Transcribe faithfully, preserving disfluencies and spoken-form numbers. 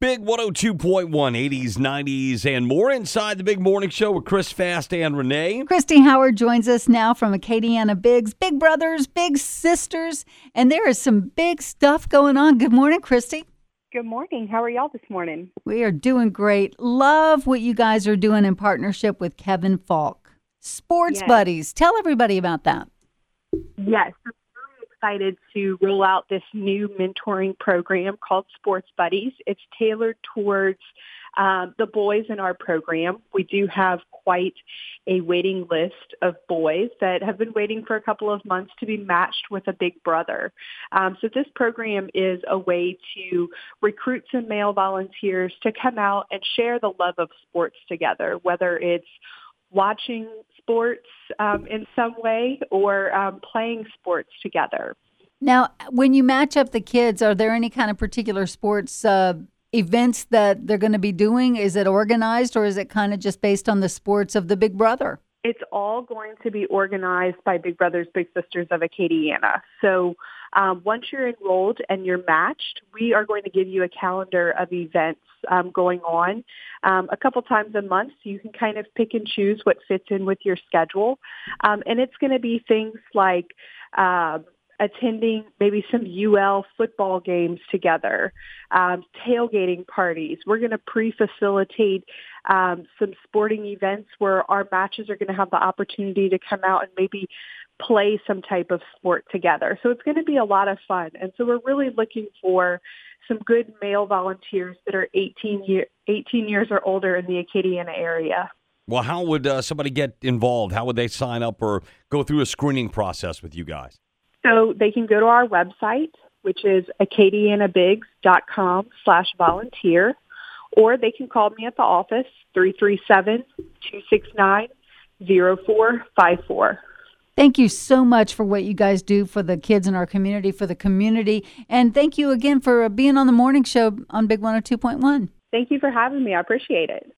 Big one oh two point one, eighties, nineties, and more inside the Big Morning Show with Chris Fast and Renee. Christy Howard joins us now from Acadiana Bigs. Big brothers, big sisters, and there is some big stuff going on. Good morning, Christy. Good morning. How are y'all this morning? We are doing great. Love what you guys are doing in partnership with Kevin Falk. Sports Yes. Buddies. Tell everybody about that. Yes, I'm really excited to roll out this new mentoring program called Sports Buddies. It's tailored towards um, the boys in our program. We do have quite a waiting list of boys that have been waiting for a couple of months to be matched with a big brother. Um, so this program is a way to recruit some male volunteers to come out and share the love of sports together, whether it's watching sports um, in some way or um, playing sports together. Now, when you match up the kids, are there any kind of particular sports uh, events that they're going to be doing? Is it organized, or is it kind of just based on the sports of the big brother? It's all going to be organized by Big Brothers Big Sisters of Acadiana. So um, once you're enrolled and you're matched, we are going to give you a calendar of events um, going on um, a couple times a month. So you can kind of pick and choose what fits in with your schedule. Um, and it's going to be things like um, attending maybe some U L football games together, um, tailgating parties. We're going to pre-facilitate um, some sporting events where our matches are going to have the opportunity to come out and maybe play some type of sport together. So it's going to be a lot of fun. And so we're really looking for some good male volunteers that are eighteen, year, eighteen years or older in the Acadiana area. Well, how would uh, somebody get involved? How would they sign up or go through a screening process with you guys? So they can go to our website, which is acadianabigs.com slash volunteer, or they can call me at the office, three three seven, two six nine, zero four five four. Thank you so much for what you guys do for the kids in our community, for the community. And thank you again for being on the morning show on Big one oh two point one. Thank you for having me. I appreciate it.